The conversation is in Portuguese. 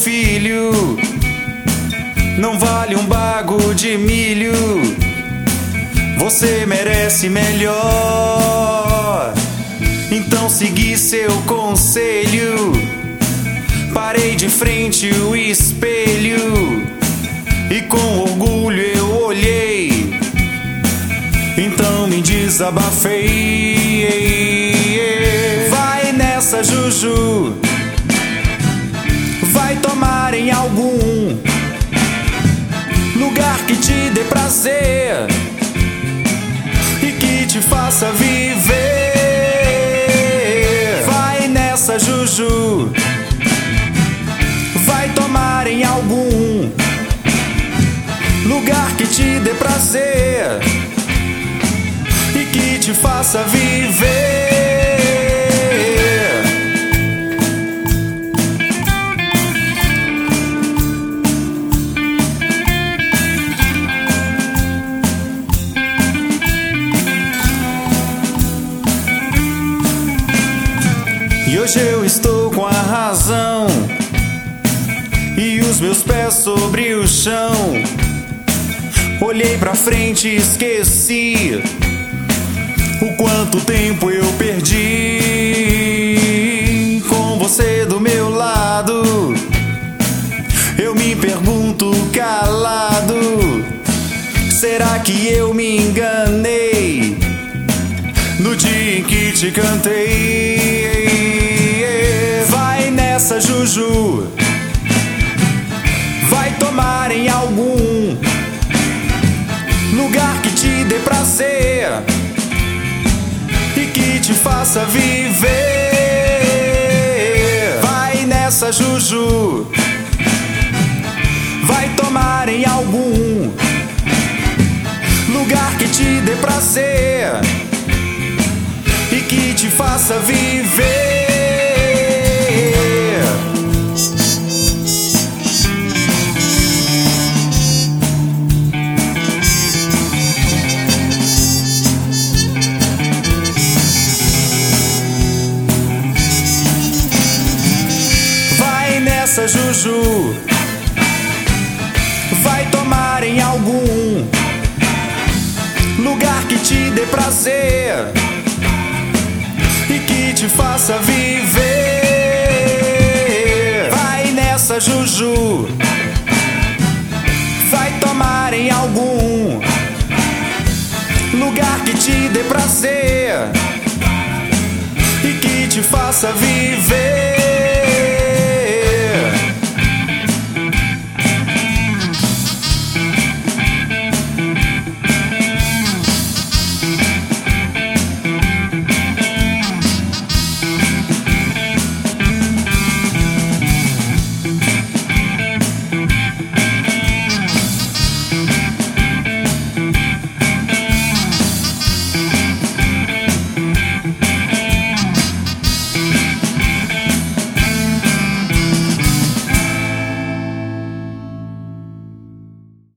filho, não vale um bago de milho. Você merece melhor, então segui seu conselho. Parei de frente o espelho e com orgulho eu olhei, então me desabafei. Vai nessa, Juju, vai tomar em algum lugar que te dê prazer e que te faça viver. Vai nessa, Juju, vai tomar em algum lugar que te dê prazer e que te faça viver. E hoje eu estou com a razão e os meus pés sobre o chão. Olhei pra frente e esqueci o quanto tempo eu perdi com você do meu lado. Eu me pergunto calado, será que eu me enganei no dia em que te cantei? Vai nessa, Juju, vai tomar em algum lugar que te dê prazer e que te faça viver. Vai nessa, Juju, vai tomar em algum lugar que te dê prazer e que te faça viver. Vai nessa, Juju, vai tomar em algum lugar que te dê prazer e que te faça viver. Vai nessa, Juju, vai tomar em algum lugar que te dê prazer e que te faça viver.